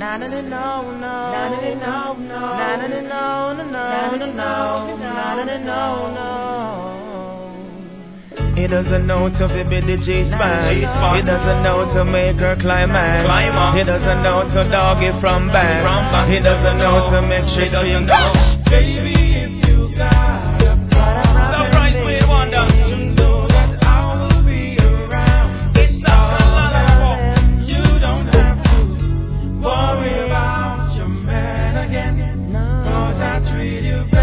He doesn't know to be the G-spot. He doesn't know to make her climax. He doesn't know to dog it from back. He doesn't know to make shit feel good. Baby, if you got a problem, you know that I will be around. It's not a you don't have to worry about your man again. 'Cause I treat you